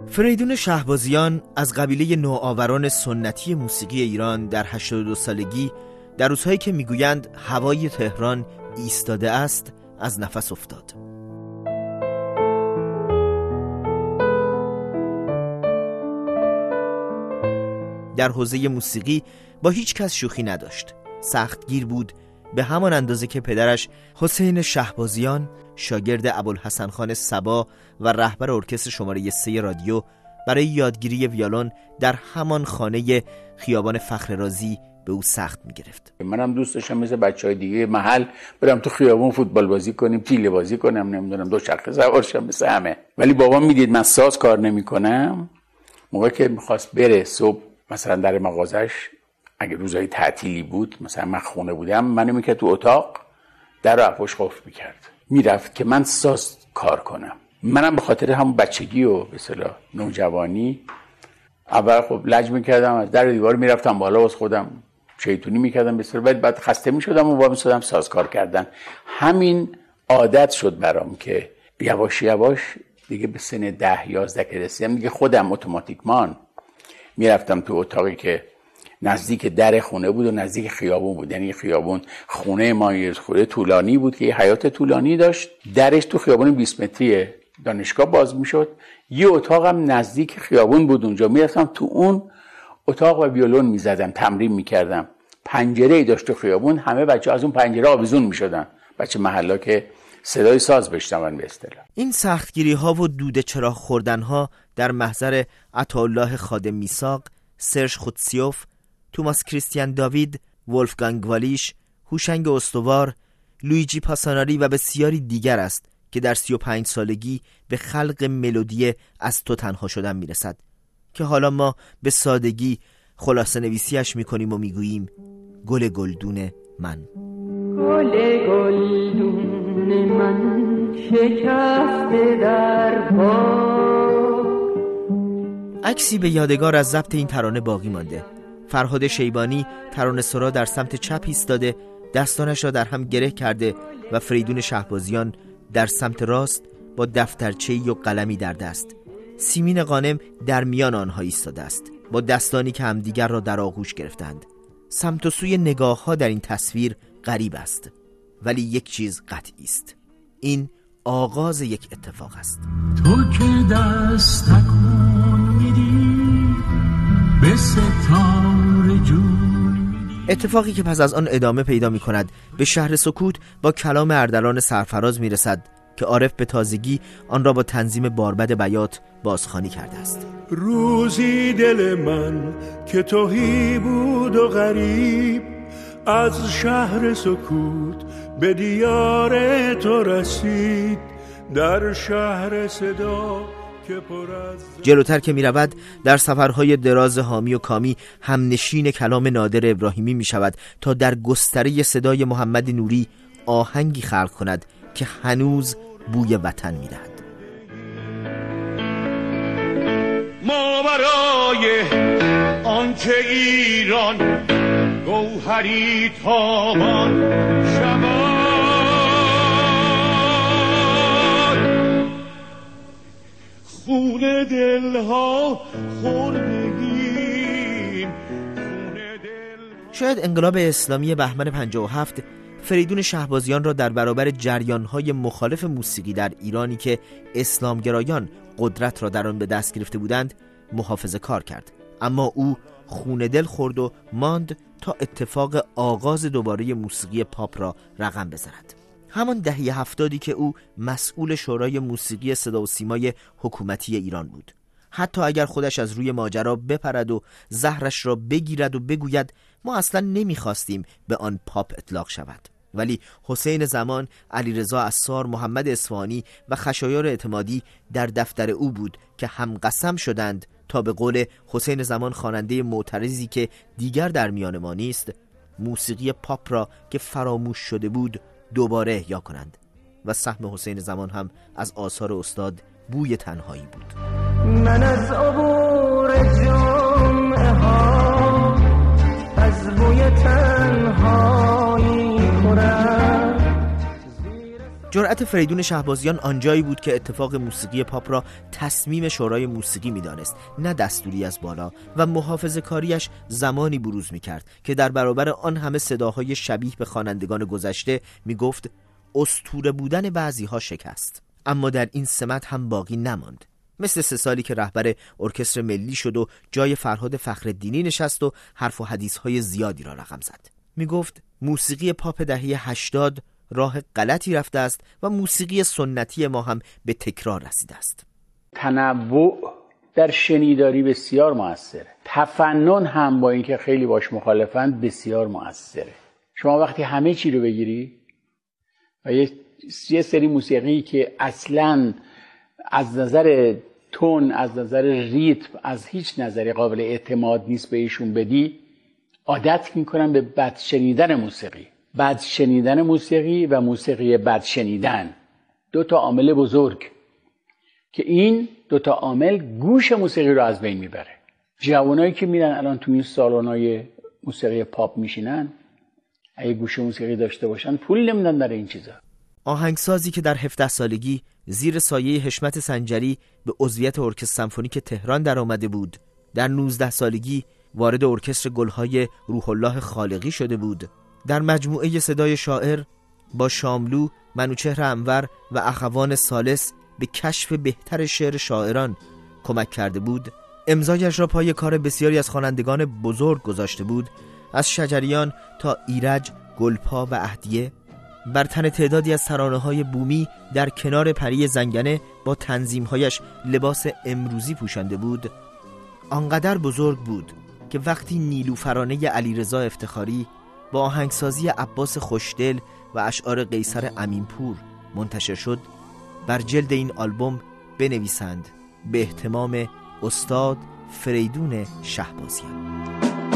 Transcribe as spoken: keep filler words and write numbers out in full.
فریدون شهبازیان از قبیله نوآوران سنتی موسیقی ایران در هشتاد و دو سالگی در روزهایی که میگویند هوای تهران ایستاده است از نفس افتاد. در حوزه موسیقی با هیچ کس شوخی نداشت. سختگیر بود، به همان اندازه که پدرش حسین شهبازیان شاگرد ابوالحسن خان صبا و رهبر ارکستر شماره سه رادیو برای یادگیری ویولون در همان خانه خیابان فخر رازی به او سخت می‌گرفت. منم دوست داشتم مثل بچهای دیگه محل برم تو خیابون فوتبال بازی کنیم، تیله بازی کنم، نمیدونم دوچرخه سوار شم مثل همه. ولی بابام میدید من ساز کار نمی‌کنم، موقعی که می‌خواست بره صبح مثلا در مغازش، اگه روزهای تعطیلی بود مثلا من خونه بودم، منو میکرد تو اتاق، در رو اپوش قفل میکرد، میرفت که من ساز کار کنم. منم به خاطر همون بچگی و به اصطلاح نوجوانی اول خب لج میکردم، از در دیوار میرفتم بالا واسه خودم شیطونی میکردم به اصطلاح، بعد بعد خسته میشدم و وام میشدم ساز کار کردن. همین عادت شد برام که یواش یواش دیگه به سن ده یازده که رسیدم دیگه خودم اتوماتیکمان میرفتم تو اتاقی که نزدیک در خونه بود و نزدیک خیابون بود. یعنی خیابون خونه ما یه خونه طولانی بود که یه حیاط طولانی داشت، درش تو خیابون بیست متری دانشگاه باز میشد. یه اتاقم نزدیک خیابون بود، اونجا میرفتم تو اون اتاق و ویولون میزدم، تمرین میکردم. پنجره‌ای داشت تو خیابون، همه بچه از اون پنجره آویزون میشدن، بچه محلا که صدای ساز بشنون به اصطلاح. این سختگیری ها و دوده چراغ خوردن ها در محضر عطاالله خادم میثاق، سرژ خوتسیوف، توماس کریستیان داوید، ولفگانگ والیش، هوشنگ استوار، لویجی پاساناری و بسیاری دیگر است که در سی و پنج سالگی به خلق ملودی از تو تنها شدن میرسد که حالا ما به سادگی خلاصه نویسیش میکنیم و میگوییم گل گلدون من. گل گلدون من شکسته در باغ. عکسی به یادگار از ضبط این ترانه باقی مانده. فرهاد شیبانی ترانه سرا در سمت چپ ایستاده، دستانش را در هم گره کرده و فریدون شهبازیان در سمت راست با دفترچه‌ای و قلمی در دست. سیمین غانم در میان آنها ایستاده است با دستانی که همدیگر را در آغوش گرفتند. سمت و سوی نگاه ها در این تصویر غریب است، ولی یک چیز قطعی است: این آغاز یک اتفاق است. تو که دست تکون میدی به ستاره جون، اتفاقی که پس از آن ادامه پیدا می کند. به شهر سکوت با کلام اردلان سرفراز می رسد که عارف به تازگی آن را با تنظیم باربد بیات بازخوانی کرده است. روزی دل من که تهی بود و غریب، از شهر سکوت به دیار تو رسید، در شهر صدا که پر از... جلوتر که می رود در سفرهای دراز حامی و کامی همنشین کلام نادر ابراهیمی می شود تا در گستره صدای محمد نوری آهنگی خلق کند که هنوز بوی وطن می دهد. ما برای آنچه ایران گوهری تابان شود، خون دلها خوردگیم خون دل. شاید انقلاب اسلامی بهمن پنجاه و هفت فریدون شهبازیان را در برابر جریان‌های مخالف موسیقی در ایرانی که اسلامگرایان قدرت را در آن به دست گرفته بودند محافظه کار کرد، اما او خون دل خورد و ماند تا اتفاق آغاز دوباره موسیقی پاپ را رقم بزند. همان دهه هفتادی که او مسئول شورای موسیقی صدا و سیمای حکومتی ایران بود. حتی اگر خودش از روی ماجرا بپرد و زهرش را بگیرد و بگوید ما اصلا نمیخواستیم به آن پاپ اطلاق شود، ولی حسین زمان، علیرضا عصار، محمد اصفهانی و خشایار اعتمادی در دفتر او بود که هم قسم شدند تا به قول حسین زمان خواننده معترضی که دیگر در میان ما نیست، موسیقی پاپ را که فراموش شده بود دوباره احیا کنند. و سهم حسین زمان هم از آثار استاد بوی تنهایی بود. من از عبور جمعه ها از بوی تنهایی خورم. جرأت فریدون شهبازیان آنجایی بود که اتفاق موسیقی پاپ را تصمیم شورای موسیقی می‌دانست، نه دستوری از بالا، و محافظه‌کاریش زمانی بروز می‌کرد که در برابر آن همه صداهای شبیه به خوانندگان گذشته می‌گفت اسطوره بودن بعضی‌ها شکست. اما در این سمت هم باقی نماند. مثل سه سالی که رهبر ارکستر ملی شد و جای فرهاد فخرالدینی نشست و حرف و حدیث‌های زیادی را رقم زد. می‌گفت موسیقی پاپ دهه هشتاد راه غلطی رفته است و موسیقی سنتی ما هم به تکرار رسیده است. تنوع در شنیداری بسیار موثره. تفنن هم با اینکه خیلی باش مخالفند بسیار موثره. شما وقتی همه چی رو بگیری و یه سری موسیقی که اصلاً از نظر تون، از نظر ریتم، از هیچ نظری قابل اعتماد نیست بهشون بدی، عادت میکنن به بد شنیدن موسیقی. بد شنیدن موسیقی و موسیقی بد شنیدن دو تا عامل بزرگ که این دو تا عامل گوش موسیقی رو از بین میبره. جوانایی که میرن الان تو این سالن‌های موسیقی پاپ میشینن، اگه گوش موسیقی داشته باشن پول نمیدن در این چیزا. آهنگسازی که در هفده سالگی زیر سایه حشمت سنجری به عضویت ارکستر سمفونیک تهران در آمده بود، در نوزده سالگی وارد ارکستر گلهای روح الله خالقی شده بود، در مجموعه صدای شاعر با شاملو، منوچهر انور و اخوان ثالث به کشف بهتر شعر شاعران کمک کرده بود، امضایش را پای کار بسیاری از خوانندگان بزرگ گذاشته بود، از شجریان تا ایرج، گلپا و اهدیه. بر تن تعدادی از ترانه‌های بومی در کنار پری زنگنه با تنظیم‌هایش لباس امروزی پوشانده بود. آنقدر بزرگ بود که وقتی نیلوفرانه علیرضا افتخاری با آهنگسازی عباس خوشدل و اشعار قیصر امینپور منتشر شد، بر جلد این آلبوم بنویسند به اهتمام استاد فریدون شهبازیان.